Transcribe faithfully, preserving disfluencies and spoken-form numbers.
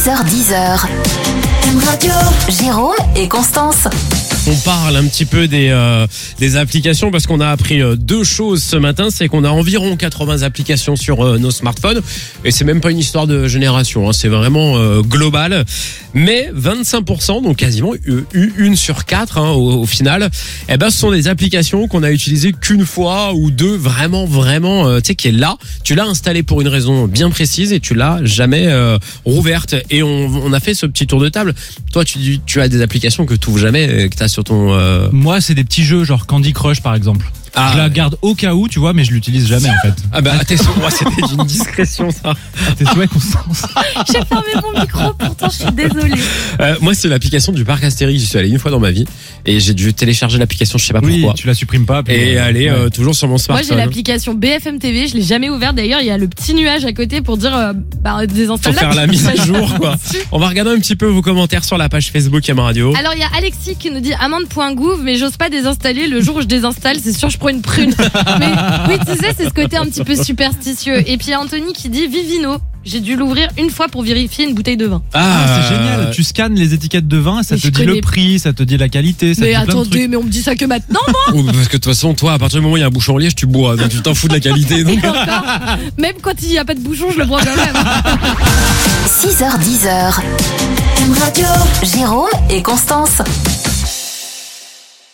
six heures dix. Radio. Jérôme et Constance. On parle un petit peu des euh, des applications parce qu'on a appris euh, deux choses ce matin. C'est qu'on a environ quatre-vingts applications sur euh, nos smartphones et c'est même pas une histoire de génération, hein, c'est vraiment euh, global. Mais vingt-cinq pour cent, donc quasiment une sur quatre hein, au, au final, eh ben ce sont des applications qu'on a utilisées qu'une fois ou deux, vraiment vraiment, euh, tu sais, qui est là. Tu l'as installée pour une raison bien précise et tu l'as jamais euh, rouverte. Et on, on a fait ce petit tour de table. Toi, tu tu as des applications que tu ouvres jamais, que tu as sur ton euh... Moi, c'est des petits jeux genre Candy Crush par exemple. Ah, je la garde au cas où, tu vois, mais je l'utilise jamais en fait. Ah bah, t'es sur moi, c'était d'une discrétion ça. T'es souhait, Constance. J'ai fermé mon micro, pourtant je suis désolée. Euh, moi, c'est l'application du parc Astérix. J'y suis allé une fois dans ma vie et j'ai dû télécharger l'application, je sais pas oui, pourquoi. Tu la supprimes pas. Puis et euh, aller ouais. euh, toujours sur mon smartphone. Moi, j'ai l'application B F M T V, je l'ai jamais ouverte. D'ailleurs, il y a le petit nuage à côté pour dire euh, bah, désinstalle. Faut faire la mise à jour, quoi. On va regarder un petit peu vos commentaires sur la page Facebook M Radio. Alors, il y a Alexis qui nous dit amande.gouv, mais j'ose pas désinstaller. Le jour où je désinstalle, c'est sûr, je prends une prune. Mais oui, tu sais, c'est ce côté un petit peu superstitieux. Et puis il y a Anthony qui dit Vivino. J'ai dû l'ouvrir une fois pour vérifier une bouteille de vin. Ah, c'est génial. Tu scannes les étiquettes de vin, ça mais te dit connais... le prix, ça te dit la qualité. Ça mais te dit attendez, plein de trucs. mais on me dit ça que maintenant, moi. Oh, parce que de toute façon, toi, à partir du moment où il y a un bouchon en liège, tu bois. Donc tu t'en fous de la qualité. Donc... Encore, même quand il n'y a pas de bouchon, je le bois quand même. six heures dix. Radio. Jérôme et Constance.